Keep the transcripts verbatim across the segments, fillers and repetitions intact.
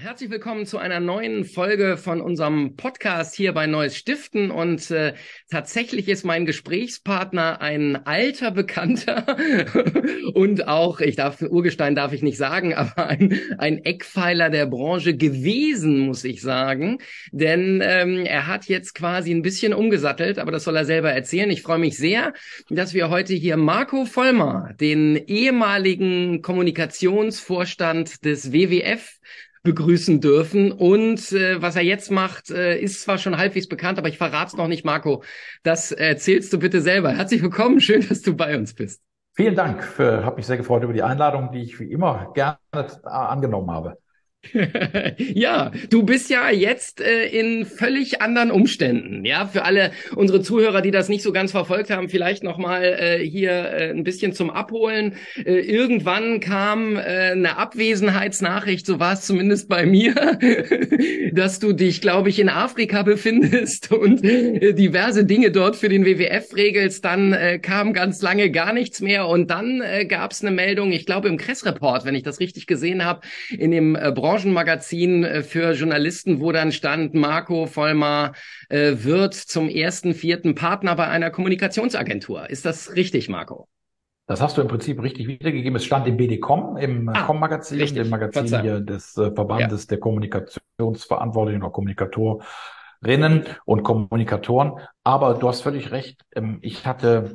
Herzlich willkommen zu einer neuen Folge von unserem Podcast hier bei Neues Stiften und äh, tatsächlich ist mein Gesprächspartner ein alter Bekannter und auch, ich darf, Urgestein darf ich nicht sagen, aber ein, ein Eckpfeiler der Branche gewesen, muss ich sagen, denn ähm, er hat jetzt quasi ein bisschen umgesattelt, aber das soll er selber erzählen. Ich freue mich sehr, dass wir heute hier Marco Vollmer, den ehemaligen Kommunikationsvorstand des W W F, begrüßen dürfen. Und äh, was er jetzt macht, äh, ist zwar schon halbwegs bekannt, aber ich verrate es noch nicht, Marco. Das erzählst du bitte selber. Herzlich willkommen, schön, dass du bei uns bist. Vielen Dank, für, habe mich sehr gefreut über die Einladung, die ich wie immer gerne angenommen habe. Ja, du bist ja jetzt äh, in völlig anderen Umständen. Ja, für alle unsere Zuhörer, die das nicht so ganz verfolgt haben, vielleicht noch mal äh, hier äh, ein bisschen zum Abholen. Äh, irgendwann kam äh, eine Abwesenheitsnachricht, so war es zumindest bei mir, dass du dich, glaube ich, in Afrika befindest und äh, diverse Dinge dort für den W W F regelst. Dann äh, kam ganz lange gar nichts mehr und dann äh, gab es eine Meldung, ich glaube im Kress-Report, wenn ich das richtig gesehen habe, in dem äh, Branchenmagazin für Journalisten, wo dann stand, Marco Vollmer äh, wird zum ersten Vierten Partner bei einer Kommunikationsagentur. Ist das richtig, Marco? Das hast du im Prinzip richtig wiedergegeben. Es stand im B D Com, im Ah, C O M-Magazin, richtig. dem Magazin Verzeihung. hier des äh, Verbandes Ja. der Kommunikationsverantwortlichen oder Kommunikatorinnen und Kommunikatoren. Aber du hast völlig recht. Ähm, ich hatte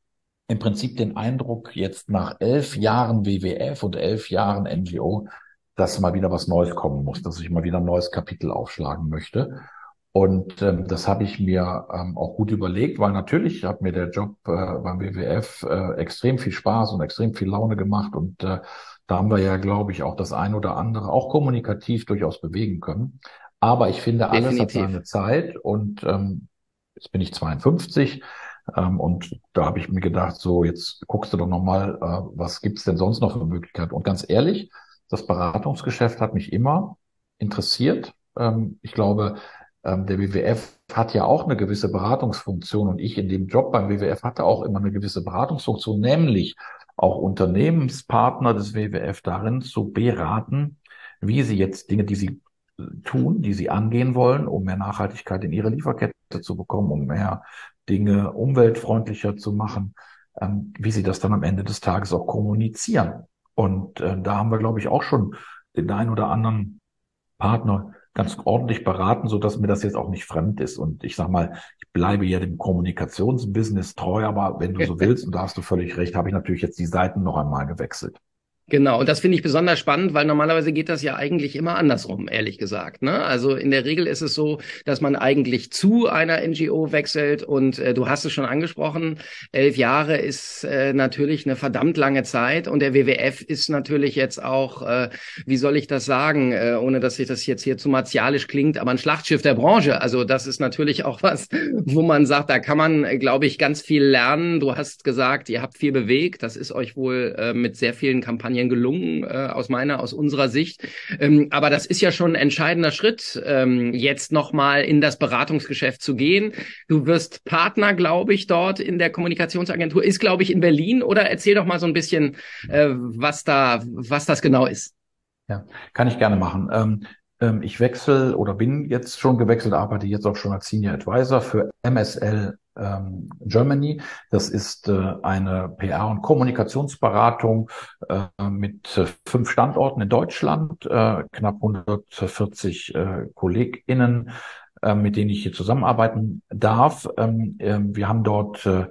im Prinzip den Eindruck, jetzt nach elf Jahren W W F und elf Jahren N G O, dass mal wieder was Neues kommen muss, dass ich mal wieder ein neues Kapitel aufschlagen möchte. Und ähm, das habe ich mir ähm, auch gut überlegt, weil natürlich hat mir der Job äh, beim W W F äh, extrem viel Spaß und extrem viel Laune gemacht. Und äh, da haben wir ja, glaube ich, auch das ein oder andere auch kommunikativ durchaus bewegen können. Aber ich finde, alles hat Definitiv. seine Zeit. Und ähm, jetzt bin ich zweiundfünfzig. Ähm, und da habe ich mir gedacht, so jetzt guckst du doch nochmal, äh, was gibt's denn sonst noch für Möglichkeiten? Und ganz ehrlich, das Beratungsgeschäft hat mich immer interessiert. Ähm, ich glaube, ähm, der W W F hat ja auch eine gewisse Beratungsfunktion und ich in dem Job beim W W F hatte auch immer eine gewisse Beratungsfunktion, nämlich auch Unternehmenspartner des W W F darin zu beraten, wie sie jetzt Dinge, die sie tun, die sie angehen wollen, um mehr Nachhaltigkeit in ihre Lieferkette zu bekommen, um mehr Dinge umweltfreundlicher zu machen, ähm, wie sie das dann am Ende des Tages auch kommunizieren. Und äh, da haben wir, glaube ich, auch schon den einen oder anderen Partner ganz ordentlich beraten, so dass mir das jetzt auch nicht fremd ist. Und ich sag mal, ich bleibe ja dem Kommunikationsbusiness treu, aber wenn du so willst, und da hast du völlig recht, habe ich natürlich jetzt die Seiten noch einmal gewechselt. Genau, und das finde ich besonders spannend, weil normalerweise geht das ja eigentlich immer andersrum, ehrlich gesagt. Ne? Also in der Regel ist es so, dass man eigentlich zu einer N G O wechselt und äh, du hast es schon angesprochen, elf Jahre ist äh, natürlich eine verdammt lange Zeit und der W W F ist natürlich jetzt auch, äh, wie soll ich das sagen, äh, ohne dass sich das jetzt hier zu martialisch klingt, aber ein Schlachtschiff der Branche. Also das ist natürlich auch was, wo man sagt, da kann man, äh, glaube ich, ganz viel lernen. Du hast gesagt, ihr habt viel bewegt, das ist euch wohl äh, mit sehr vielen Kampagnen gelungen, äh, aus meiner, aus unserer Sicht. Ähm, aber das ist ja schon ein entscheidender Schritt, ähm, jetzt nochmal in das Beratungsgeschäft zu gehen. Du wirst Partner, glaube ich, dort in der Kommunikationsagentur, ist, glaube ich, in Berlin. Oder erzähl doch mal so ein bisschen, äh, was da, was das genau ist. Ja, kann ich gerne machen. Ähm, ähm, ich wechsle oder bin jetzt schon gewechselt, arbeite jetzt auch schon als Senior Advisor für M S L ähm, Germany. Das ist äh, eine P R- und Kommunikationsberatung äh, mit äh, fünf Standorten in Deutschland, äh, knapp hundertvierzig äh, KollegInnen, äh, mit denen ich hier zusammenarbeiten darf. Ähm, äh, wir haben dort äh,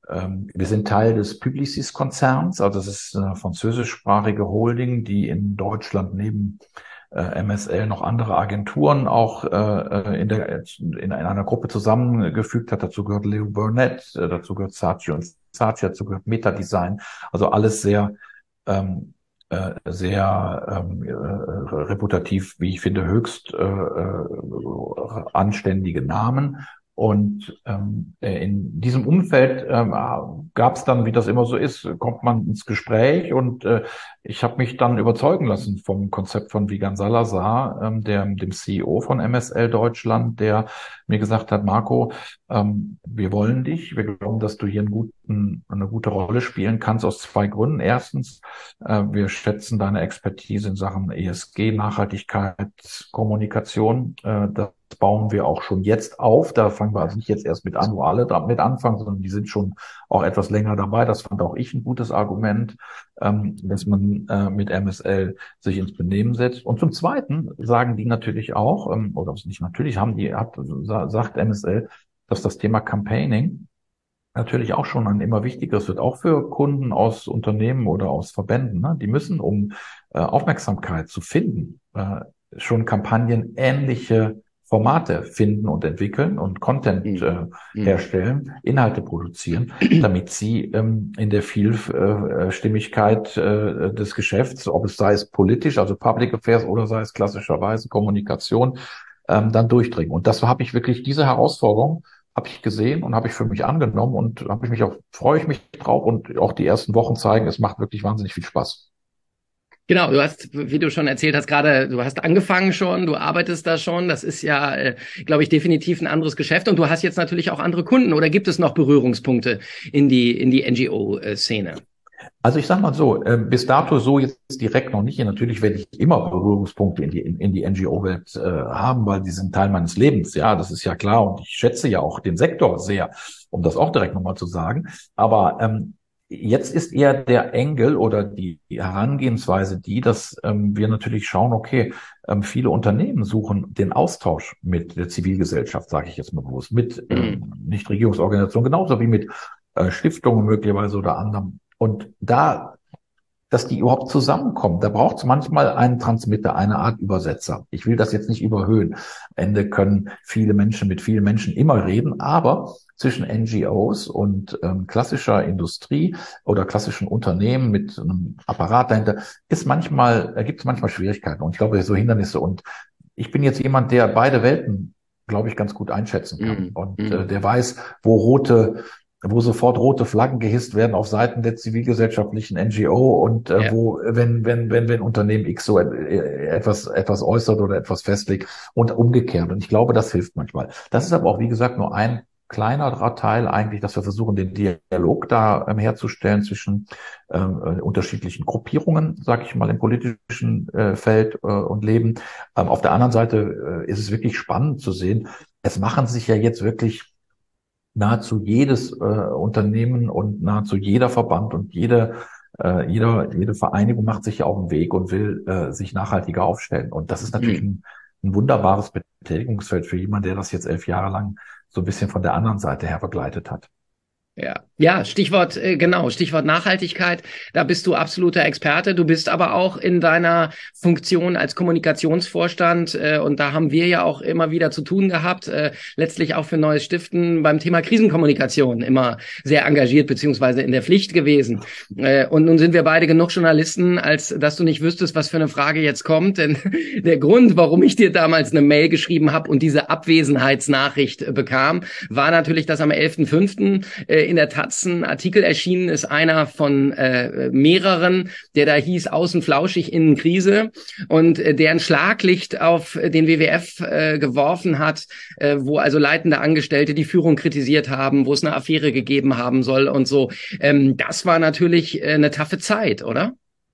wir sind Teil des Publicis-Konzerns, also das ist eine französischsprachige Holding, die in Deutschland neben äh, M S L noch andere Agenturen auch äh, in, der, in, in einer Gruppe zusammengefügt hat. Dazu gehört Leo Burnett, äh, dazu gehört Saatchi und Saatchi, dazu gehört Metadesign. Also alles sehr ähm, äh, sehr ähm, äh, reputativ, wie ich finde, höchst äh, äh, anständige Namen. Und ähm, in diesem Umfeld ähm, gab es dann, wie das immer so ist, kommt man ins Gespräch und äh, ich habe mich dann überzeugen lassen vom Konzept von Wigan Salazar, ähm, der, dem C E O von M S L Deutschland, der mir gesagt hat, Marco, ähm, wir wollen dich, wir glauben, dass du hier einen guten, eine gute Rolle spielen kannst aus zwei Gründen. Erstens, äh, wir schätzen deine Expertise in Sachen E S G, Nachhaltigkeit, Kommunikation. Äh, das bauen wir auch schon jetzt auf. Da fangen wir also nicht jetzt erst mit an, wo alle damit anfangen, sondern die sind schon auch etwas länger dabei. Das fand auch ich ein gutes Argument, ähm, dass man äh, mit M S L sich ins Benehmen setzt. Und zum Zweiten sagen die natürlich auch, ähm, oder nicht natürlich, haben die, hat, sagt M S L, dass das Thema Campaigning natürlich auch schon ein immer wichtigeres wird, auch für Kunden aus Unternehmen oder aus Verbänden. Ne? Die müssen, um äh, Aufmerksamkeit zu finden, äh, schon Kampagnen ähnliche Formate finden und entwickeln und Content äh, herstellen, Inhalte produzieren, damit sie ähm, in der Vielstimmigkeit äh, des Geschäfts, ob es sei es politisch, also Public Affairs oder sei es klassischerweise Kommunikation, ähm, dann durchdringen. Und das habe ich wirklich, diese Herausforderung habe ich gesehen und habe ich für mich angenommen und habe ich mich auch, freue ich mich drauf und auch die ersten Wochen zeigen, es macht wirklich wahnsinnig viel Spaß. Genau, du hast, wie du schon erzählt hast, gerade, du hast angefangen schon, du arbeitest da schon. Das ist ja, äh, glaube ich, definitiv ein anderes Geschäft. Und du hast jetzt natürlich auch andere Kunden. Oder gibt es noch Berührungspunkte in die in die N G O-Szene? Also ich sage mal so, äh, bis dato so jetzt direkt noch nicht. Natürlich werde ich immer Berührungspunkte in die in, in die N G O-Welt äh, haben, weil die sind Teil meines Lebens. Ja, das ist ja klar. Und ich schätze ja auch den Sektor sehr, um das auch direkt nochmal zu sagen. Aber ähm, jetzt ist eher der Engel oder die Herangehensweise die, dass ähm, wir natürlich schauen, okay, ähm, viele Unternehmen suchen den Austausch mit der Zivilgesellschaft, sage ich jetzt mal bewusst, mit ähm, Nichtregierungsorganisationen, genauso wie mit äh, Stiftungen möglicherweise oder anderen. Und da, dass die überhaupt zusammenkommen, da braucht es manchmal einen Transmitter, eine Art Übersetzer. Ich will das jetzt nicht überhöhen. Am Ende können viele Menschen mit vielen Menschen immer reden, aber zwischen N G Os und ähm, klassischer Industrie oder klassischen Unternehmen mit einem Apparat dahinter ist manchmal, da gibt es manchmal Schwierigkeiten und ich glaube, so Hindernisse. Und ich bin jetzt jemand, der beide Welten, glaube ich, ganz gut einschätzen kann mm. und äh, der weiß, wo rote wo sofort rote Flaggen gehisst werden auf Seiten der zivilgesellschaftlichen N G O und äh, ja. wo, wenn, wenn, wenn, wenn Unternehmen X so etwas, etwas äußert oder etwas festlegt und umgekehrt. Und ich glaube, das hilft manchmal. Das ist aber auch, wie gesagt, nur ein kleiner Teil eigentlich, dass wir versuchen, den Dialog da ähm, herzustellen zwischen ähm, äh, unterschiedlichen Gruppierungen, sage ich mal, im politischen äh, Feld äh, und Leben. Ähm, auf der anderen Seite äh, ist es wirklich spannend zu sehen, es machen sich ja jetzt wirklich nahezu jedes äh, Unternehmen und nahezu jeder Verband und jede, äh, jeder, jede Vereinigung macht sich ja auf den Weg und will äh, sich nachhaltiger aufstellen. Und das ist natürlich mhm. ein, ein wunderbares Betätigungsfeld für jemanden, der das jetzt elf Jahre lang so ein bisschen von der anderen Seite her begleitet hat. Ja, ja, Stichwort, äh, genau, Stichwort Nachhaltigkeit. Da bist du absoluter Experte. Du bist aber auch in deiner Funktion als Kommunikationsvorstand, äh, und da haben wir ja auch immer wieder zu tun gehabt, äh, letztlich auch für Neues Stiften beim Thema Krisenkommunikation immer sehr engagiert beziehungsweise in der Pflicht gewesen. Äh, und nun sind wir beide genug Journalisten, als dass du nicht wüsstest, was für eine Frage jetzt kommt. Denn der Grund, warum ich dir damals eine Mail geschrieben habe und diese Abwesenheitsnachricht äh, bekam, war natürlich, dass am elften fünften äh, in der Taz ein Artikel erschienen ist, einer von äh, mehreren, der da hieß Außen flauschig, innen Krise, und äh, der ein Schlaglicht auf den W W F äh, geworfen hat, äh, wo also leitende Angestellte die Führung kritisiert haben, wo es eine Affäre gegeben haben soll und so. Ähm, das war natürlich äh, eine taffe Zeit, oder?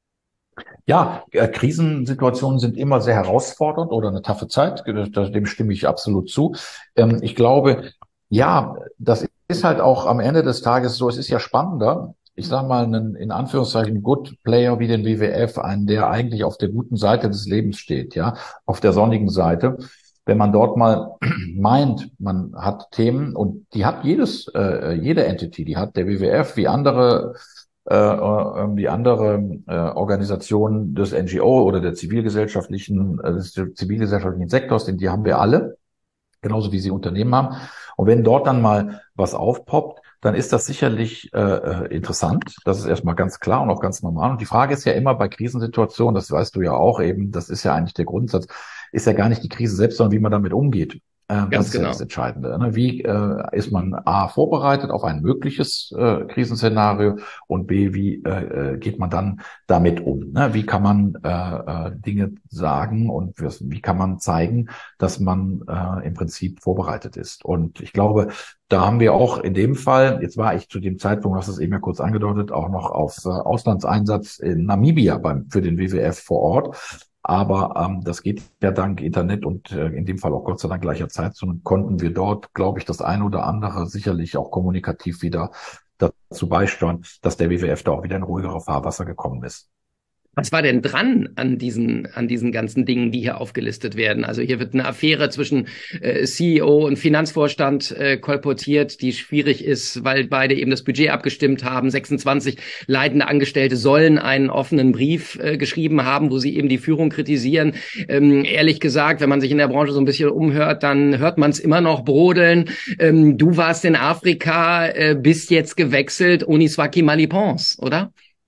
Ja, äh, Krisensituationen sind immer sehr herausfordernd oder eine taffe Zeit, dem stimme ich absolut zu. Ähm, ich glaube, ja, das ist halt auch am Ende des Tages so, es ist ja spannender, ich sage mal, einen, in Anführungszeichen, Good Player wie den W W F, einen, der eigentlich auf der guten Seite des Lebens steht, ja, auf der sonnigen Seite. Wenn man dort mal meint, man hat Themen, und die hat jedes, äh, jede Entity, die hat der W W F wie andere, äh, wie andere äh, Organisationen des N G O oder der zivilgesellschaftlichen, äh, des zivilgesellschaftlichen Sektors, denn die haben wir alle, genauso wie sie Unternehmen haben. Und wenn dort dann mal was aufpoppt, dann ist das sicherlich äh, interessant. Das ist erstmal ganz klar und auch ganz normal. Und die Frage ist ja immer bei Krisensituationen, das weißt du ja auch eben, das ist ja eigentlich der Grundsatz, ist ja gar nicht die Krise selbst, sondern wie man damit umgeht. Ähm, das Ganz ist ja das genau. Entscheidende. Ne? Wie äh, ist man A vorbereitet auf ein mögliches äh, Krisenszenario und B, wie äh, geht man dann damit um? Ne? Wie kann man äh, äh, Dinge sagen und wie kann man zeigen, dass man äh, im Prinzip vorbereitet ist? Und ich glaube, da haben wir auch in dem Fall, jetzt war ich zu dem Zeitpunkt, hast du es eben ja kurz angedeutet, auch noch auf äh, Auslandseinsatz in Namibia beim, für den W W F vor Ort. Aber ähm, das geht ja dank Internet und äh, in dem Fall auch Gott sei Dank gleicher Zeit. So konnten wir dort, glaube ich, das eine oder andere sicherlich auch kommunikativ wieder dazu beisteuern, dass der W W F da auch wieder in ruhigere Fahrwasser gekommen ist. Was war denn dran an diesen, an diesen ganzen Dingen, die hier aufgelistet werden? Also hier wird eine Affäre zwischen äh, C E O und Finanzvorstand äh, kolportiert, die schwierig ist, weil beide eben das Budget abgestimmt haben. sechsundzwanzig leitende Angestellte sollen einen offenen Brief äh, geschrieben haben, wo sie eben die Führung kritisieren. Ähm, ehrlich gesagt, wenn man sich in der Branche so ein bisschen umhört, dann hört man es immer noch brodeln. Ähm, du warst in Afrika, äh, bist jetzt gewechselt, Oniswaki Malipons, oder?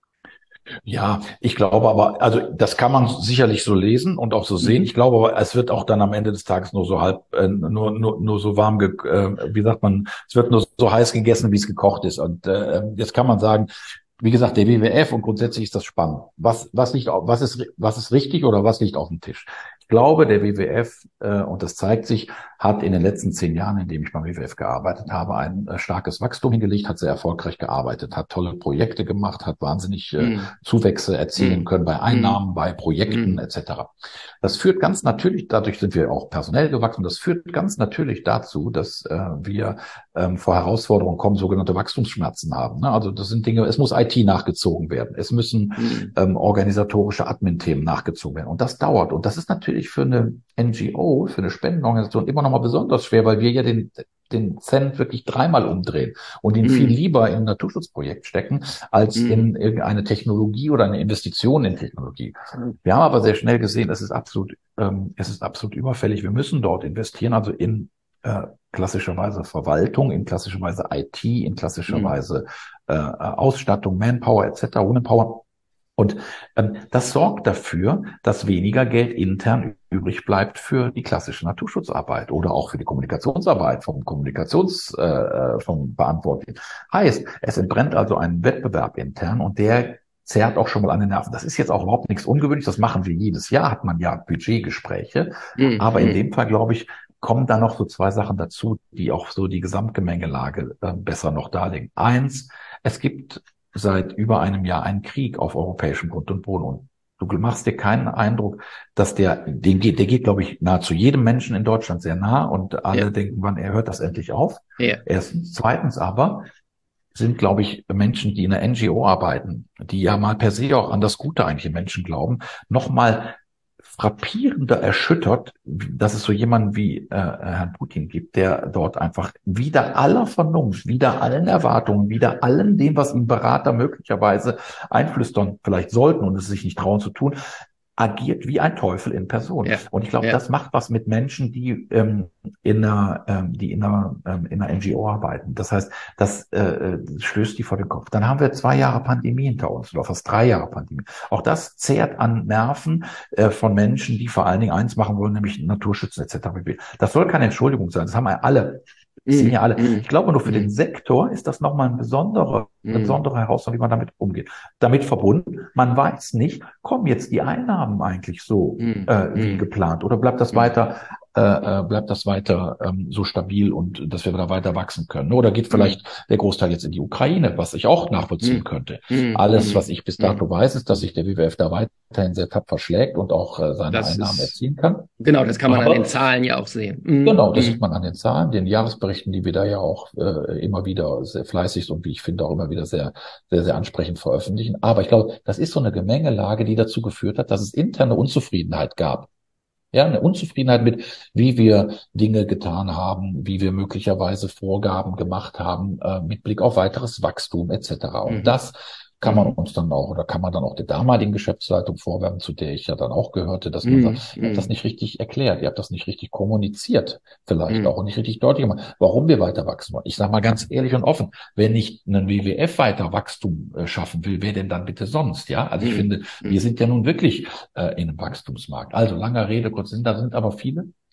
Ja, ich glaube aber, also das kann man sicherlich so lesen und auch so sehen. Mhm. Ich glaube aber, es wird auch dann am Ende des Tages nur so halb, äh, nur, nur, nur so warm, ge äh, wie sagt man, es wird nur so heiß gegessen, wie es gekocht ist. Und äh, jetzt kann man sagen, wie gesagt, der W W F und grundsätzlich ist das spannend. Was, was liegt auf, was ist, was ist richtig oder was liegt auf dem Tisch? Ich glaube, der W W F, äh, und das zeigt sich, hat in den letzten zehn Jahren, in dem ich beim W W F gearbeitet habe, ein äh, starkes Wachstum hingelegt, hat sehr erfolgreich gearbeitet, hat tolle Projekte gemacht, hat wahnsinnig äh, Mhm. Zuwächse erzielen können bei Mhm. Einnahmen, bei Projekten Mhm. et cetera. Das führt ganz natürlich, dadurch sind wir auch personell gewachsen, das führt ganz natürlich dazu, dass äh, wir ähm, vor Herausforderungen kommen, sogenannte Wachstumsschmerzen haben. Ne? Also das sind Dinge, es muss I T nachgezogen werden, es müssen Mhm. ähm, organisatorische Admin-Themen nachgezogen werden und das dauert und das ist natürlich für eine N G O, für eine Spendenorganisation immer noch mal besonders schwer, weil wir ja den den Cent wirklich dreimal umdrehen und ihn viel Mhm. lieber in ein Naturschutzprojekt stecken, als Mhm. in irgendeine Technologie oder eine Investition in Technologie. Wir haben aber sehr schnell gesehen, es ist absolut, ähm, es ist absolut überfällig. Wir müssen dort investieren, also in äh, klassischerweise Verwaltung, in klassischerweise I T, in Mhm. klassischerweise äh, Ausstattung, Manpower et cetera, Womanpower. Und ähm, das sorgt dafür, dass weniger Geld intern übrig bleibt für die klassische Naturschutzarbeit oder auch für die Kommunikationsarbeit vom Kommunikations äh, vom Verantwortlichen. Heißt, es entbrennt also ein Wettbewerb intern und der zerrt auch schon mal an den Nerven. Das ist jetzt auch überhaupt nichts Ungewöhnliches. Das machen wir jedes Jahr, hat man ja Budgetgespräche. Aber in Mhm. dem Fall, glaube ich, kommen da noch so zwei Sachen dazu, die auch so die Gesamtgemengelage äh, besser noch darlegen. Eins, es gibt seit über einem Jahr einen Krieg auf europäischem Grund und Boden. Und du machst dir keinen Eindruck, dass der, den geht, der geht, glaube ich, nahezu jedem Menschen in Deutschland sehr nah und Ja, alle denken, wann er hört das endlich auf. ja. Erstens. Zweitens aber sind, glaube ich, Menschen, die in einer N G O arbeiten, die ja mal per se auch an das Gute eigentlich im Menschen glauben, nochmal frappierender erschüttert, dass es so jemanden wie äh, Herrn Putin gibt, der dort einfach wider aller Vernunft, wider allen Erwartungen, wider allem dem, was ihm Berater möglicherweise einflüstern vielleicht sollten und es sich nicht trauen zu tun, agiert wie ein Teufel in Person. Ja, Und ich glaube, ja. das macht was mit Menschen, die ähm, in einer, ähm, die in einer, ähm, in einer N G O arbeiten. Das heißt, das äh, stößt die vor den Kopf. Dann haben wir zwei Jahre Pandemie hinter uns oder fast drei Jahre Pandemie. Auch das zehrt an Nerven äh, von Menschen, die vor allen Dingen eins machen wollen, nämlich Naturschützen et cetera. Das soll keine Entschuldigung sein. Das haben wir alle. Das sehen ja Mhm. alle. Ich Mhm. glaube, nur für den Mhm. Sektor ist das nochmal ein besonderer, eine Mhm. besondere Herausforderung, wie man damit umgeht. Damit verbunden, man weiß nicht, kommen jetzt die Einnahmen eigentlich so Mhm. äh, wie Mhm. geplant oder bleibt das Mhm. weiter äh, bleibt das weiter ähm, so stabil und dass wir da weiter wachsen können? Oder geht vielleicht der Großteil jetzt in die Ukraine, was ich auch nachvollziehen Mhm. könnte? Mhm. Alles, was Mhm. ich bis dato Mhm. weiß, ist, dass sich der W W F da weiterhin sehr tapfer schlägt und auch äh, seine Das Einnahmen ist, erzielen kann. genau, das kann man an den Aber Zahlen ja auch sehen. Mhm. genau, das sieht Mhm. man an den Zahlen, den Jahresberichten, die wir da ja auch äh, immer wieder sehr fleißig und wie ich finde auch immer wieder sehr, sehr, sehr ansprechend veröffentlichen. Aber ich glaube, das ist so eine Gemengelage, die dazu geführt hat, dass es interne Unzufriedenheit gab. Ja, eine Unzufriedenheit mit, wie wir Dinge getan haben, wie wir möglicherweise Vorgaben gemacht haben, äh, mit Blick auf weiteres Wachstum et cetera. Und Mhm. das kann man Mhm. uns dann auch oder kann man dann auch der damaligen Geschäftsleitung vorwerfen, zu der ich ja dann auch gehörte, dass man sagt, Mhm. ihr habt das Mhm. nicht richtig erklärt, ihr habt das nicht richtig kommuniziert, vielleicht auch Mhm. und nicht richtig deutlich gemacht, warum wir weiter wachsen wollen. Ich sage mal ganz ehrlich und offen, wenn nicht ein W W F weiter Wachstum äh, schaffen will, wer denn dann bitte sonst? Ja, also ich Mhm. finde, wir Mhm. sind ja nun wirklich äh, in einem Wachstumsmarkt. Also langer Rede, kurz Sinn, da sind aber viele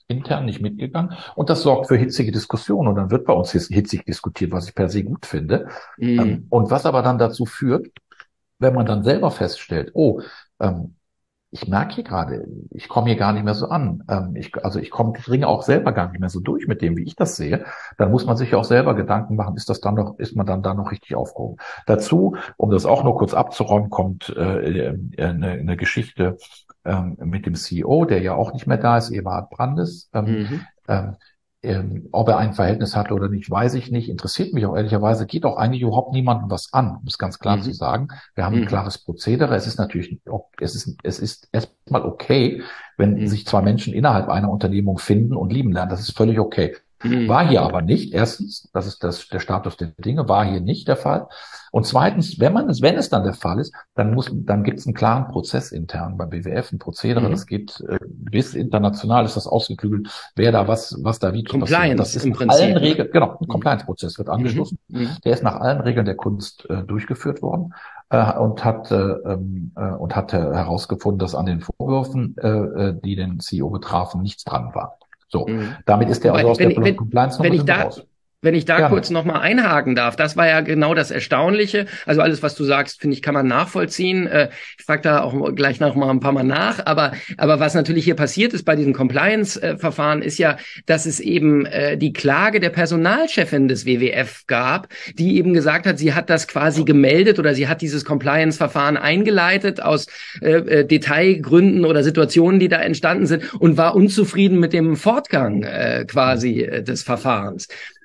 intern nicht mitgegangen. Und das sorgt für hitzige Diskussionen. Und dann wird bei uns hitzig diskutiert, was ich per se gut finde. Mhm. Und was aber dann dazu führt, wenn man dann selber feststellt, oh, ähm, ich merke hier gerade, ich komme hier gar nicht mehr so an. Ähm, ich, also ich komme, dringe auch selber gar nicht mehr so durch mit dem, wie ich das sehe. Dann muss man sich auch selber Gedanken machen, ist das dann noch, ist man dann da noch richtig aufgehoben? Dazu, um das auch nur kurz abzuräumen, kommt äh, eine, eine Geschichte ähm, mit dem C E O, der ja auch nicht mehr da ist, Eberhard Brandes. Ähm, Mhm. ähm, ähm, ob er ein Verhältnis hatte oder nicht, weiß ich nicht. Interessiert mich auch ehrlicherweise. Geht auch eigentlich überhaupt niemandem was an, um es ganz klar zu Mhm. sagen. Wir haben ein Mhm. klares Prozedere. Es ist natürlich, es ist, es ist erstmal okay, wenn Mhm. sich zwei Menschen innerhalb einer Unternehmung finden und lieben lernen. Das ist völlig okay. Mhm. War hier aber nicht. Erstens, das ist das, der Status der Dinge, war hier nicht der Fall. Und zweitens, wenn man es, wenn es dann der Fall ist, dann muss, dann gibt es einen klaren Prozess intern beim B W F, ein Prozedere, das Mhm. geht äh, bis international, ist das ausgeklügelt, wer da was, was da wie zu passieren hat. Das Compliance ist im nach allen Prinzip, ne? Regeln, genau, ein Mhm. Compliance-Prozess wird Mhm. angeschlossen. Mhm. Der ist nach allen Regeln der Kunst äh, durchgeführt worden äh, und hat äh, ähm, äh, und hat äh, herausgefunden, dass an den Vorwürfen, äh, äh, die den C E O betrafen, nichts dran war. So, Mhm. damit ist er also Wobei, aus der wenn, wenn, wenn Compliance-Nummer ich sind wir da, raus. wenn ich da kurz Gerne. nochmal einhaken darf, das war ja genau das Erstaunliche. Also alles, was du sagst, finde ich, kann man nachvollziehen. Äh, ich frage da auch gleich noch mal ein paar Mal nach. Aber, aber was natürlich hier passiert ist bei diesem Compliance-Verfahren, ist ja, dass es eben äh, die Klage der Personalchefin des W W F gab, die eben gesagt hat, sie hat das quasi gemeldet oder sie hat dieses Compliance-Verfahren eingeleitet aus äh, äh, Detailgründen oder Situationen, die da entstanden sind und war unzufrieden mit dem Fortgang äh, quasi äh, des Verfahrens.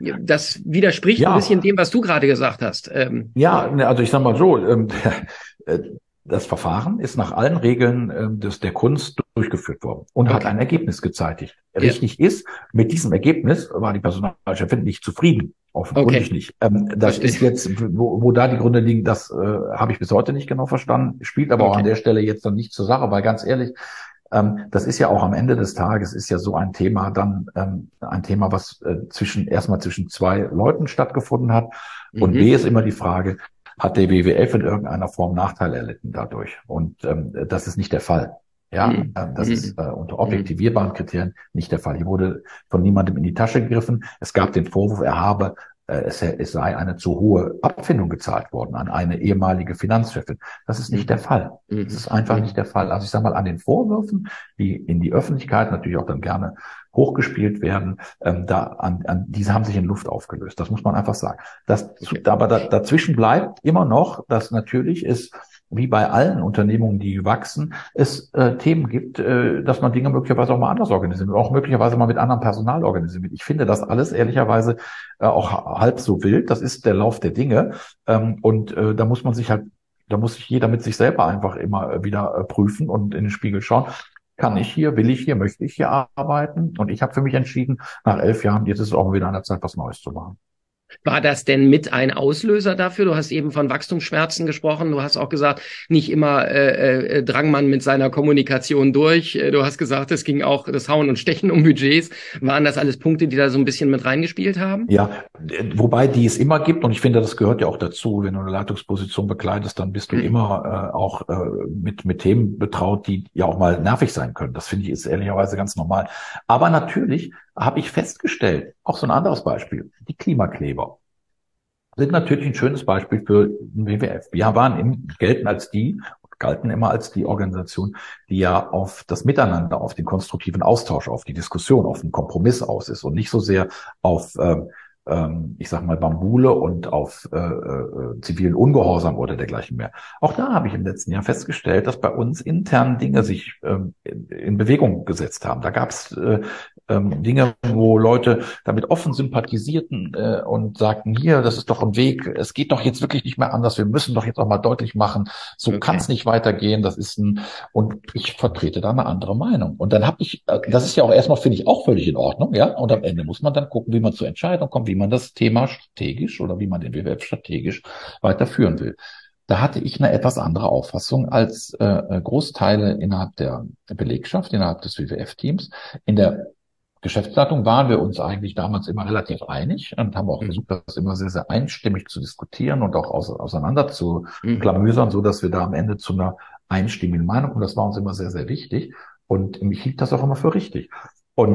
Das widerspricht ein bisschen Ja, dem, was du gerade gesagt hast. Ähm, ja, ne, also ich sag mal so, ähm, äh, das Verfahren ist nach allen Regeln ähm, des, der Kunst durchgeführt worden und hat okay, ein Ergebnis gezeitigt. ja, Richtig ist, mit diesem Ergebnis war die Personalchefin nicht zufrieden. Offenkundig okay, nicht. Ähm, das verstehe. ist jetzt, wo, wo da die Gründe liegen, das äh, habe ich bis heute nicht genau verstanden, spielt aber auch an Okay. der Stelle jetzt dann nicht zur Sache, weil ganz ehrlich, ähm, das ist ja auch am Ende des Tages ist ja so ein Thema dann ähm, ein Thema, was äh, zwischen erstmal zwischen zwei Leuten stattgefunden hat und B Mhm. ist immer die Frage, hat der W W F in irgendeiner Form Nachteil erlitten dadurch? Und ähm, das ist nicht der Fall. Ja, Mhm. ähm, das ist Mhm. äh, unter Mhm. objektivierbaren Kriterien nicht der Fall. Hier wurde von niemandem in die Tasche gegriffen. Es gab den Vorwurf, er habe äh, es, es sei eine zu hohe Abfindung gezahlt worden an eine ehemalige Finanzchefin. Das ist nicht der Mhm. Fall. Das Mhm. ist einfach nicht Mhm. der Fall. Also ich sage mal, an den Vorwürfen, die in die Öffentlichkeit natürlich auch dann gerne hochgespielt werden, ähm, da an, an diese haben sich in Luft aufgelöst. Das muss man einfach sagen. Das, Okay. aber da, dazwischen bleibt immer noch, dass natürlich es wie bei allen Unternehmungen, die wachsen, es äh, Themen gibt, äh, dass man Dinge möglicherweise auch mal anders organisiert, auch möglicherweise mal mit anderem Personal organisiert. Ich finde das alles ehrlicherweise äh, auch halb so wild. Das ist der Lauf der Dinge. Ähm, und äh, da muss man sich halt, da muss sich jeder mit sich selber einfach immer wieder äh, prüfen und in den Spiegel schauen. Kann ich hier, will ich hier, möchte ich hier arbeiten? Und ich habe für mich entschieden, nach elf Jahren, jetzt ist es auch mal wieder an der Zeit, was Neues zu machen. War das denn mit ein Auslöser dafür? Du hast eben von Wachstumsschmerzen gesprochen. Du hast auch gesagt, nicht immer äh, äh, drang man mit seiner Kommunikation durch. Äh, Du hast gesagt, es ging auch das Hauen und Stechen um Budgets. Waren das alles Punkte, die da so ein bisschen mit reingespielt haben? Ja, äh, wobei die es immer gibt und ich finde, das gehört ja auch dazu. Wenn du eine Leitungsposition bekleidest, dann bist du Mhm. immer äh, auch äh, mit mit Themen betraut, die ja auch mal nervig sein können. Das finde ich ist ehrlicherweise ganz normal. Aber natürlich habe ich festgestellt, auch so ein anderes Beispiel, die Klimakleber sind natürlich ein schönes Beispiel für den W W F. Wir waren im, gelten als die, galten immer als die Organisation, die ja auf das Miteinander, auf den konstruktiven Austausch, auf die Diskussion, auf den Kompromiss aus ist und nicht so sehr auf, ähm, ähm, ich sag mal, Bambule und auf äh, äh, zivilen Ungehorsam oder dergleichen mehr. Auch da habe ich im letzten Jahr festgestellt, dass bei uns intern Dinge sich ähm, in, in Bewegung gesetzt haben. Da gab es äh, ähm, Dinge, wo Leute damit offen sympathisierten äh, und sagten, hier, das ist doch ein Weg, es geht doch jetzt wirklich nicht mehr anders, wir müssen doch jetzt auch mal deutlich machen, so kann Okay, es nicht weitergehen, das ist ein, und ich vertrete da eine andere Meinung. Und dann habe ich, äh, okay. das ist ja auch erstmal, finde ich, auch völlig in Ordnung, ja, und am Ende muss man dann gucken, wie man zur Entscheidung kommt, wie man das Thema strategisch oder wie man den W W F strategisch weiterführen will. Da hatte ich eine etwas andere Auffassung als äh, Großteile innerhalb der Belegschaft, innerhalb des W W F-Teams. In der Geschäftsleitung waren wir uns eigentlich damals immer relativ einig und haben auch Mhm. versucht, das immer sehr, sehr einstimmig zu diskutieren und auch aus, auseinander zu Mhm. klamüsern, so dass wir da am Ende zu einer einstimmigen Meinung kommen. Das war uns immer sehr, sehr wichtig und ich hielt das auch immer für richtig. Und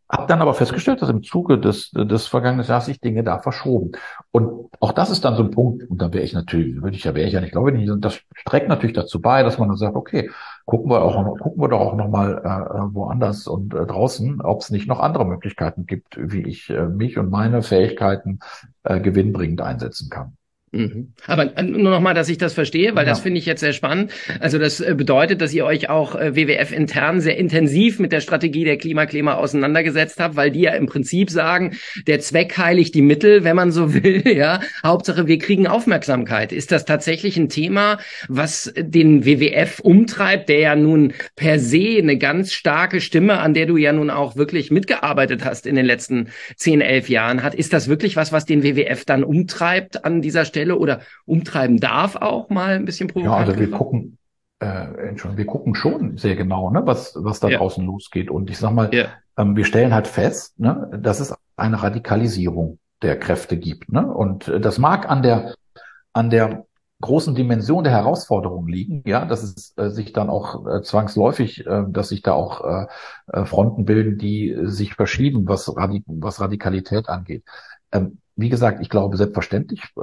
Hab dann aber festgestellt, dass im Zuge des, des vergangenen Jahres sich Dinge da verschoben. Und auch das ist dann so ein Punkt, und da wäre ich natürlich, würde ich ja, wäre ich ja nicht, glaube ich, das trägt natürlich dazu bei, dass man dann sagt, okay, gucken wir auch, noch, gucken wir doch auch nochmal äh, woanders und äh, draußen, ob es nicht noch andere Möglichkeiten gibt, wie ich äh, mich und meine Fähigkeiten äh, gewinnbringend einsetzen kann. Mhm. Aber nur noch mal, dass ich das verstehe, weil Ja. das finde ich jetzt sehr spannend. Also das äh, bedeutet, dass ihr euch auch äh, W W F intern sehr intensiv mit der Strategie der Klimakleber auseinandergesetzt habt, weil die ja im Prinzip sagen, der Zweck heiligt die Mittel, wenn man so will. Ja, Hauptsache wir kriegen Aufmerksamkeit. Ist das tatsächlich ein Thema, was den W W F umtreibt, der ja nun per se eine ganz starke Stimme, an der du ja nun auch wirklich mitgearbeitet hast in den letzten zehn, elf Jahren hat? Ist das wirklich was, was den W W F dann umtreibt an dieser Stelle? Oder umtreiben darf auch mal ein bisschen Ja, also provokant wir gefragt? gucken, äh, Entschuldigung, wir gucken schon sehr genau, ne, was, was da Ja, draußen losgeht. Und ich sag mal, ja. ähm, wir stellen halt fest, ne, dass es eine Radikalisierung der Kräfte gibt, ne? Und äh, das mag an der, an der großen Dimension der Herausforderung liegen, ja, dass es äh, sich dann auch äh, zwangsläufig, äh, dass sich da auch äh, äh, Fronten bilden, die äh, sich verschieben, was, Radik was Radikalität angeht. Ähm, wie gesagt, ich glaube, selbstverständlich äh,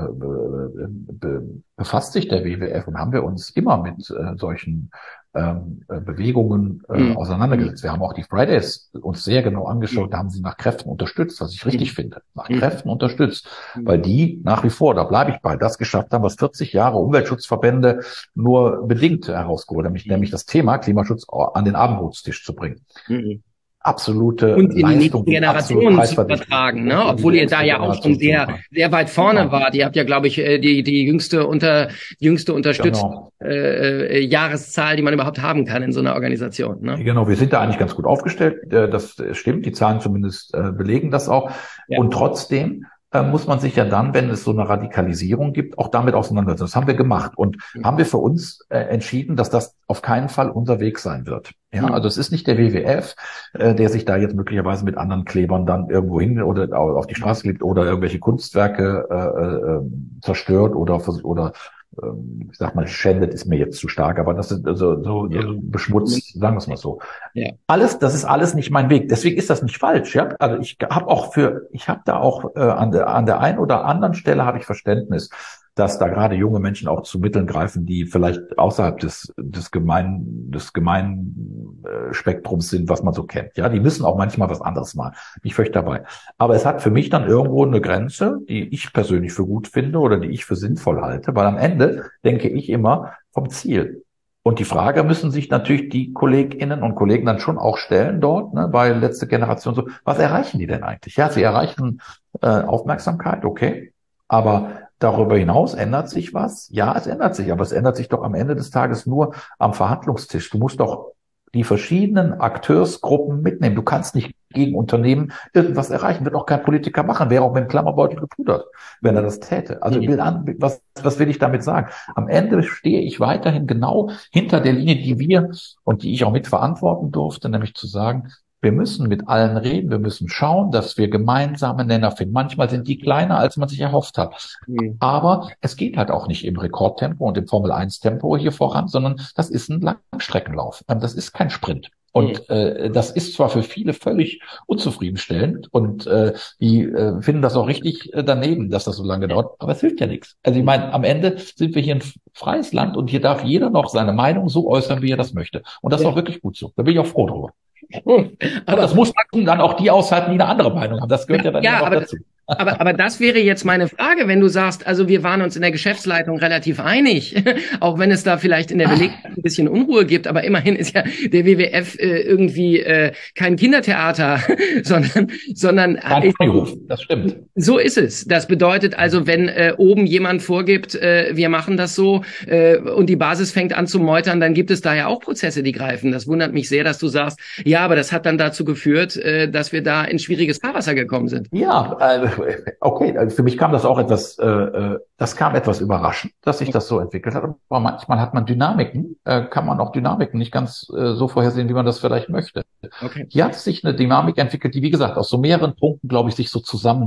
äh, be befasst sich der W W F und haben wir uns immer mit äh, solchen ähm, äh, Bewegungen äh, Mhm. auseinandergesetzt. Wir haben auch die Fridays uns sehr genau angeschaut, Mhm. da haben sie nach Kräften unterstützt, was ich richtig Mhm. finde, nach Mhm. Kräften unterstützt, weil Mhm. die nach wie vor, da bleibe ich bei, das geschafft haben, was vierzig Jahre Umweltschutzverbände nur bedingt herausgeholt haben, nämlich, nämlich das Thema Klimaschutz an den Abendbrotstisch zu bringen. Mhm. Absolute Und in die nächste Leistung, die absolut Generation zu preiswert ist übertragen, und ne? in die Obwohl ihr da nächste ja auch schon Generation zu sehr, übertragen. sehr weit vorne Genau, wart. Ihr habt ja, glaube ich, äh, die, die jüngste unter, jüngste unterstützte genau. äh, äh, Jahreszahl, die man überhaupt haben kann in so einer Organisation, ne? Genau, wir sind da eigentlich ganz gut aufgestellt. Äh, Das stimmt, die Zahlen zumindest äh, belegen das auch. Ja. Und trotzdem äh, muss man sich ja dann, wenn es so eine Radikalisierung gibt, auch damit auseinandersetzen. Das haben wir gemacht und haben wir für uns äh, entschieden, dass das auf keinen Fall unser Weg sein wird. Ja, Mhm. also es ist nicht der W W F, äh, der sich da jetzt möglicherweise mit anderen Klebern dann irgendwo hin oder auf die Straße klebt oder irgendwelche Kunstwerke äh, äh, zerstört oder vers- oder ähm, ich sag mal, schändet ist mir jetzt zu stark, aber das ist so, so, Ja. so beschmutzt, sagen wir es mal so. Ja. Alles, das ist alles nicht mein Weg. Deswegen ist das nicht falsch, ja. Also ich habe auch für, ich habe da auch äh, an der an der einen oder anderen Stelle habe ich Verständnis, dass da gerade junge Menschen auch zu Mitteln greifen, die vielleicht außerhalb des des gemeinen des gemeinen äh, Spektrums sind, was man so kennt. Ja, die müssen auch manchmal was anderes machen. Bin ich völlig dabei. Aber es hat für mich dann irgendwo eine Grenze, die ich persönlich für gut finde oder die ich für sinnvoll halte, weil am Ende denke ich immer vom Ziel. Und die Frage müssen sich natürlich die Kolleginnen und Kollegen dann schon auch stellen dort, ne, bei letzte Generation so, was erreichen die denn eigentlich? Ja, sie erreichen äh, Aufmerksamkeit, okay, aber darüber hinaus ändert sich was? Ja, es ändert sich, aber es ändert sich doch am Ende des Tages nur am Verhandlungstisch. Du musst doch die verschiedenen Akteursgruppen mitnehmen. Du kannst nicht gegen Unternehmen irgendwas erreichen. Wird auch kein Politiker machen. Wäre auch mit dem Klammerbeutel gepudert, wenn er das täte. Also will an, was, was will ich damit sagen? Am Ende stehe ich weiterhin genau hinter der Linie, die wir und die ich auch mitverantworten durfte, nämlich zu sagen, wir müssen mit allen reden, wir müssen schauen, dass wir gemeinsame Nenner finden. Manchmal sind die kleiner, als man sich erhofft hat. Mhm. Aber es geht halt auch nicht im Rekordtempo und im Formel eins Tempo hier voran, sondern das ist ein Langstreckenlauf. Das ist kein Sprint. Und äh, das ist zwar für viele völlig unzufriedenstellend und äh, die äh, finden das auch richtig äh, daneben, dass das so lange dauert, aber es hilft ja nichts. Also ich meine, am Ende sind wir hier ein freies Land und hier darf jeder noch seine Meinung so äußern, wie er das möchte. Und das ist Ja. auch wirklich gut so. Da bin ich auch froh drüber. Mhm. Und Aber das muss dann auch die aushalten, die eine andere Meinung haben. Das gehört ja dann ja, immer noch aber dazu. Aber, aber das wäre jetzt meine Frage, wenn du sagst, also wir waren uns in der Geschäftsleitung relativ einig, auch wenn es da vielleicht in der Belegschaft ein bisschen Unruhe gibt, aber immerhin ist ja der W W F äh, irgendwie äh, kein Kindertheater, sondern, sondern Kein Ponyhof, das stimmt. So ist es. Das bedeutet also, wenn äh, oben jemand vorgibt, äh, wir machen das so äh, und die Basis fängt an zu meutern, dann gibt es da ja auch Prozesse, die greifen. Das wundert mich sehr, dass du sagst, ja, aber das hat dann dazu geführt, äh, dass wir da in schwieriges Fahrwasser gekommen sind. Ja, äh, okay, also für mich kam das auch etwas, äh, das kam etwas überraschend, dass sich das so entwickelt hat. Aber manchmal hat man Dynamiken, äh, kann man auch Dynamiken nicht ganz äh, so vorhersehen, wie man das vielleicht möchte. Okay. Hier hat sich eine Dynamik entwickelt, die, wie gesagt, aus so mehreren Punkten, glaube ich, sich so zusammen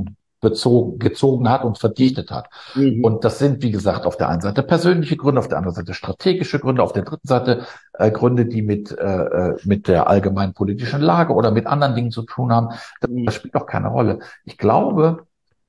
bezogen, gezogen hat und verdichtet hat. Mhm. Und das sind, wie gesagt, auf der einen Seite persönliche Gründe, auf der anderen Seite strategische Gründe, auf der dritten Seite äh, Gründe, die mit, äh, mit der allgemeinen politischen Lage oder mit anderen Dingen zu tun haben. Das, das spielt doch keine Rolle. Ich glaube,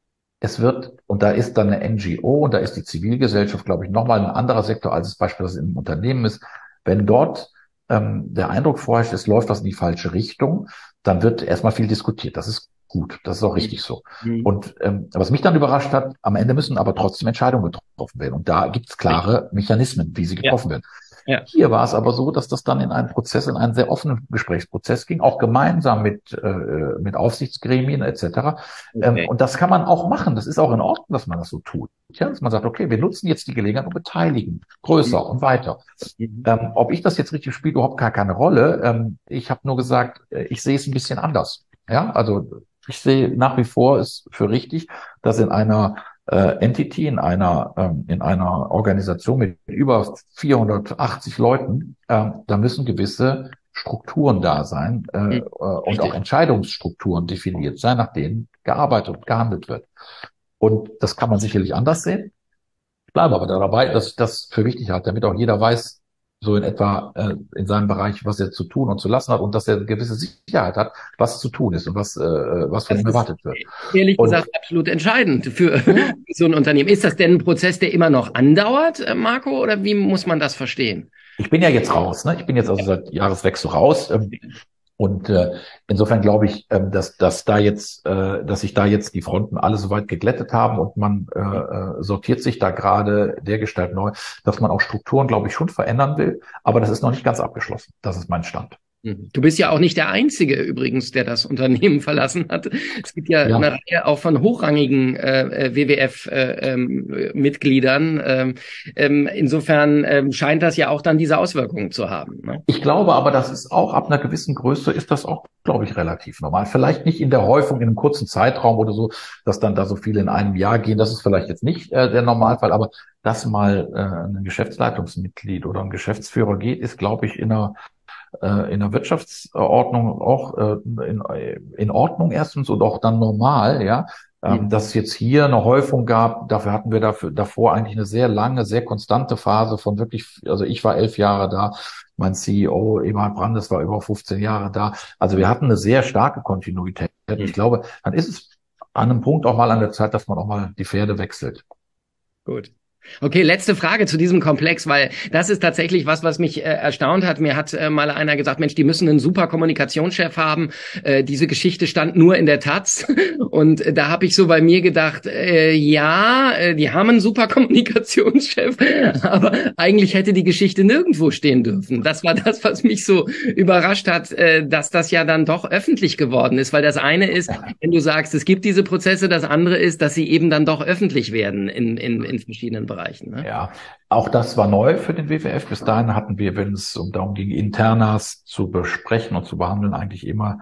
es wird, und da ist dann eine N G O und da ist die Zivilgesellschaft, glaube ich, nochmal ein anderer Sektor, als es beispielsweise im Unternehmen ist. Wenn dort ähm, der Eindruck vorherrscht, es läuft was in die falsche Richtung, dann wird erstmal viel diskutiert. Das ist gut, das ist auch richtig so. Mhm. Und ähm, was mich dann überrascht hat, am Ende müssen aber trotzdem Entscheidungen getroffen werden. Und da gibt es klare Mechanismen, wie sie getroffen Ja. werden. Ja. Hier war es aber so, dass das dann in einen Prozess, in einen sehr offenen Gesprächsprozess ging, auch gemeinsam mit, äh, mit Aufsichtsgremien et cetera. Okay. Ähm, und das kann man auch machen. Das ist auch in Ordnung, dass man das so tut. Ja, dass man sagt, okay, wir nutzen jetzt die Gelegenheit und beteiligen größer Mhm. und weiter. Mhm. Ähm, ob ich das jetzt richtig spiele, überhaupt gar keine Rolle. Ähm, ich habe nur gesagt, äh, ich sehe es ein bisschen anders. Ja, also ich sehe nach wie vor es für richtig, dass in einer äh, Entity, in einer ähm, in einer Organisation mit über vierhundertachtzig Leuten, äh, da müssen gewisse Strukturen da sein äh, Mhm. äh, und Richtig. auch Entscheidungsstrukturen definiert sein, nach denen gearbeitet und gehandelt wird. Und das kann man sicherlich anders sehen. Ich bleibe aber dabei, dass ich das für wichtig halte, damit auch jeder weiß, so in etwa äh, in seinem Bereich, was er zu tun und zu lassen hat und dass er eine gewisse Sicherheit hat, was zu tun ist und was, äh, was von Das ihm ist erwartet wird. ehrlich Und gesagt absolut entscheidend für ja, so ein Unternehmen. Ist das denn ein Prozess, der immer noch andauert, äh, Marco, oder wie muss man das verstehen? ich bin ja jetzt raus, ne? Ich bin jetzt also seit Jahreswechsel raus. Ähm, und äh, insofern glaube ich, ähm, dass, dass da jetzt, äh, dass sich da jetzt die Fronten alle soweit geglättet haben und man äh, äh, sortiert sich da gerade dergestalt neu, dass man auch Strukturen, glaube ich, schon verändern will. Aber das ist noch nicht ganz abgeschlossen. Das ist mein Stand. Du bist ja auch nicht der Einzige übrigens, der das Unternehmen verlassen hat. Es gibt ja, Ja. eine Reihe auch von hochrangigen äh, W W F-Mitgliedern. Äh, ähm, ähm, insofern ähm, scheint das ja auch dann diese Auswirkungen zu haben. Ne? Ich glaube aber, das ist auch ab einer gewissen Größe ist das auch, glaube ich, relativ normal. Vielleicht nicht in der Häufung in einem kurzen Zeitraum oder so, dass dann da so viele in einem Jahr gehen. Das ist vielleicht jetzt nicht äh, der Normalfall, aber dass mal äh, ein Geschäftsleitungsmitglied oder ein Geschäftsführer geht, ist, glaube ich, in einer äh, in der Wirtschaftsordnung auch äh, in, in Ordnung erstens und auch dann normal, ja. Ähm, dass es jetzt hier eine Häufung gab, dafür hatten wir dafür, davor eigentlich eine sehr lange, sehr konstante Phase von wirklich, also ich war elf Jahre da, mein C E O Eberhard Brandes war über fünfzehn Jahre da. Also wir hatten eine sehr starke Kontinuität. Ich glaube, dann ist es an einem Punkt auch mal an der Zeit, dass man auch mal die Pferde wechselt. Gut. Okay, letzte Frage zu diesem Komplex, weil das ist tatsächlich was, was mich äh, erstaunt hat. Mir hat äh, mal einer gesagt, Mensch, die müssen einen super Kommunikationschef haben. Äh, diese Geschichte stand nur in der Taz. Und äh, da habe ich so bei mir gedacht, äh, ja, äh, die haben einen super Kommunikationschef, aber eigentlich hätte die Geschichte nirgendwo stehen dürfen. Das war das, was mich so überrascht hat, äh, dass das ja dann doch öffentlich geworden ist. Weil das eine ist, wenn du sagst, es gibt diese Prozesse, das andere ist, dass sie eben dann doch öffentlich werden in, in, in verschiedenen Bereichen. Ne? Ja, auch das war neu für den W W F. Bis dahin hatten wir, wenn es um darum ging, Internas zu besprechen und zu behandeln, eigentlich immer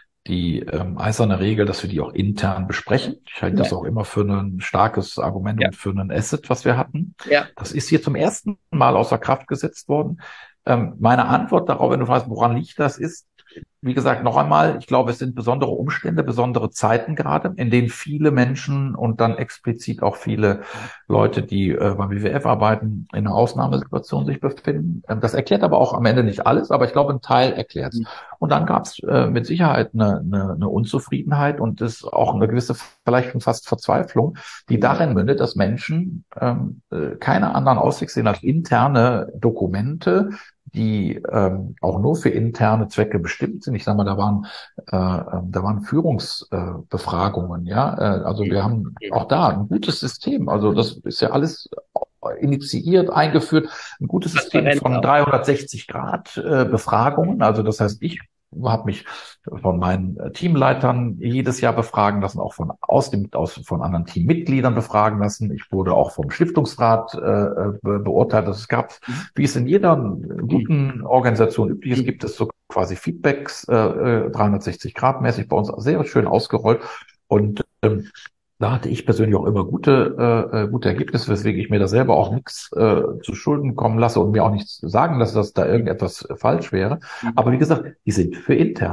die ähm, eiserne Regel, dass wir die auch intern besprechen. Ich halte ja. das auch immer für ein starkes Argument ja. und für ein Asset, was wir hatten. Ja. Das ist hier zum ersten Mal außer Kraft gesetzt worden. Ähm, meine Antwort darauf, wenn du fragst, woran liegt das, ist, wie gesagt, noch einmal, ich glaube, es sind besondere Umstände, besondere Zeiten gerade, in denen viele Menschen und dann explizit auch viele Leute, die äh, beim W W F arbeiten, in einer Ausnahmesituation sich befinden. Ähm, das erklärt aber auch am Ende nicht alles, aber ich glaube, ein Teil erklärt es. Und dann gab es äh, mit Sicherheit eine, eine, eine Unzufriedenheit und es auch eine gewisse, vielleicht schon fast Verzweiflung, die darin mündet, dass Menschen ähm, äh, keine anderen Ausweg sehen als interne Dokumente, die ähm, auch nur für interne Zwecke bestimmt sind. Ich sage mal, da waren äh, da waren Führungsbefragungen, äh, ja. Äh, also wir haben auch da ein gutes System. Also das ist ja alles initiiert, eingeführt, ein gutes System von dreihundertsechzig Grad äh, Befragungen. Also das heißt, ich habe mich von meinen Teamleitern jedes Jahr befragen lassen, auch von aus dem aus von anderen Teammitgliedern befragen lassen. Ich wurde auch vom Stiftungsrat äh, be beurteilt. Das es gab, wie es in jeder guten Organisation üblich ist, gibt es so quasi Feedbacks äh, dreihundertsechzig Grad mäßig bei uns sehr schön ausgerollt und ähm, da hatte ich persönlich auch immer gute äh, gute Ergebnisse, weswegen ich mir da selber auch nichts äh, zu Schulden kommen lasse und mir auch nichts sagen lasse, dass da irgendetwas falsch wäre. Aber wie gesagt, die sind für intern.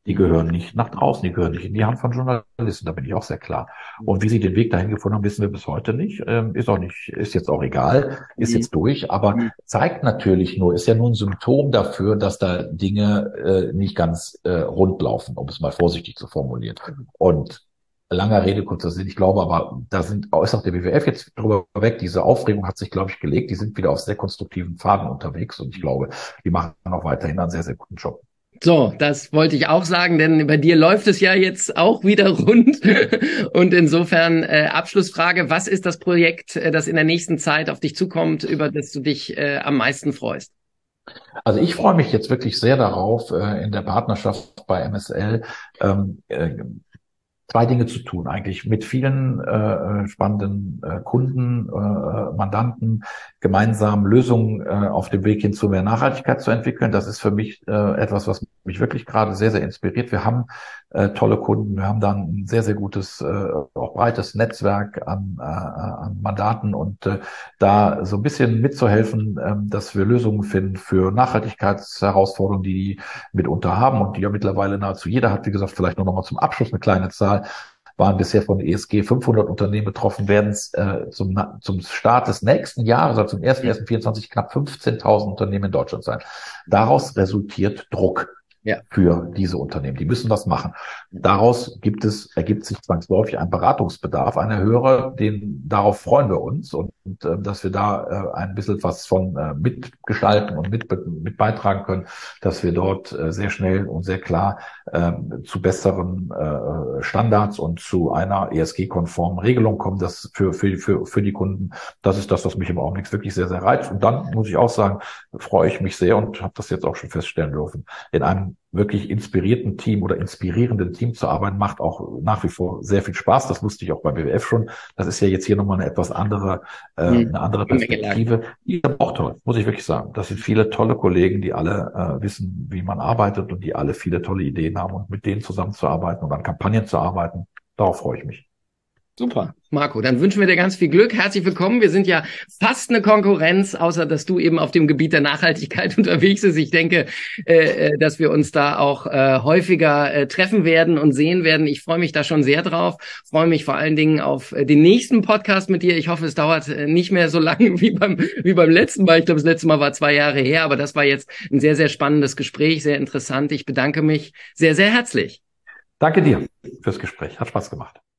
Die gehören nicht nach draußen, die gehören nicht in die Hand von Journalisten, da bin ich auch sehr klar. Und wie sie den Weg dahin gefunden haben, wissen wir bis heute nicht. Ähm, ist auch nicht, ist jetzt auch egal, ist Mhm. jetzt durch, aber Mhm. zeigt natürlich nur, ist ja nur ein Symptom dafür, dass da Dinge äh, nicht ganz äh, rund laufen, um es mal vorsichtig zu formulieren. Und langer Rede, kurzer Sinn. Ich glaube aber, da sind, ist auch der B W F jetzt drüber weg. Diese Aufregung hat sich, glaube ich, gelegt. Die sind wieder auf sehr konstruktiven Pfaden unterwegs und ich glaube, die machen auch weiterhin einen sehr, sehr guten Job. So, das wollte ich auch sagen, denn bei dir läuft es ja jetzt auch wieder rund. Und insofern äh, Abschlussfrage, was ist das Projekt, äh, das in der nächsten Zeit auf dich zukommt, über das du dich äh, am meisten freust? Also ich freue mich jetzt wirklich sehr darauf, äh, in der Partnerschaft bei M S L ähm, äh, zwei Dinge zu tun, eigentlich mit vielen äh, spannenden äh, Kunden, äh, Mandanten gemeinsam Lösungen äh, auf dem Weg hin zu mehr Nachhaltigkeit zu entwickeln. Das ist für mich äh, etwas, was mich wirklich gerade sehr, sehr inspiriert. Wir haben äh, tolle Kunden, wir haben dann ein sehr, sehr gutes, äh, auch breites Netzwerk an, äh, an Mandaten und äh, da so ein bisschen mitzuhelfen, äh, dass wir Lösungen finden für Nachhaltigkeitsherausforderungen, die die mitunter haben und die ja mittlerweile nahezu jeder hat. Wie gesagt, vielleicht nur noch mal zum Abschluss eine kleine Zahl. Waren bisher von E S G fünfhundert Unternehmen betroffen, werden es äh, zum, zum Start des nächsten Jahres, also zum ersten ersten vierundzwanzig knapp fünfzehntausend Unternehmen in Deutschland sein. Daraus resultiert Druck Ja. für diese Unternehmen. Die müssen was machen. Daraus gibt es, ergibt sich zwangsläufig ein Beratungsbedarf, eine höhere, den, darauf freuen wir uns und, und äh, dass wir da äh, ein bisschen was von äh, mitgestalten und mit, mit beitragen können, dass wir dort äh, sehr schnell und sehr klar äh, zu besseren äh, Standards und zu einer E S G-konformen Regelung kommen, das für, für, für, für die Kunden. Das ist das, was mich im Augenblick wirklich sehr, sehr reizt. Und dann muss ich auch sagen, freue ich mich sehr und habe das jetzt auch schon feststellen dürfen, in einem wirklich inspirierten Team oder inspirierenden Team zu arbeiten, macht auch nach wie vor sehr viel Spaß. Das wusste ich auch bei B W F schon. Das ist ja jetzt hier nochmal eine etwas andere, äh, eine andere Perspektive. Die ist aber auch toll, muss ich wirklich sagen. Das sind viele tolle Kollegen, die alle äh, wissen, wie man arbeitet und die alle viele tolle Ideen haben und mit denen zusammenzuarbeiten und an Kampagnen zu arbeiten. Darauf freue ich mich. Super, Marco, dann wünschen wir dir ganz viel Glück. Herzlich willkommen. Wir sind ja fast eine Konkurrenz, außer dass du eben auf dem Gebiet der Nachhaltigkeit unterwegs bist. Ich denke, äh, dass wir uns da auch äh, häufiger äh, treffen werden und sehen werden. Ich freue mich da schon sehr drauf. Freue mich vor allen Dingen auf äh, den nächsten Podcast mit dir. Ich hoffe, es dauert äh, nicht mehr so lange wie beim wie beim letzten Mal. Ich glaube, das letzte Mal war zwei Jahre her, aber das war jetzt ein sehr, sehr spannendes Gespräch, sehr interessant. Ich bedanke mich sehr, sehr herzlich. Danke dir fürs Gespräch. Hat Spaß gemacht.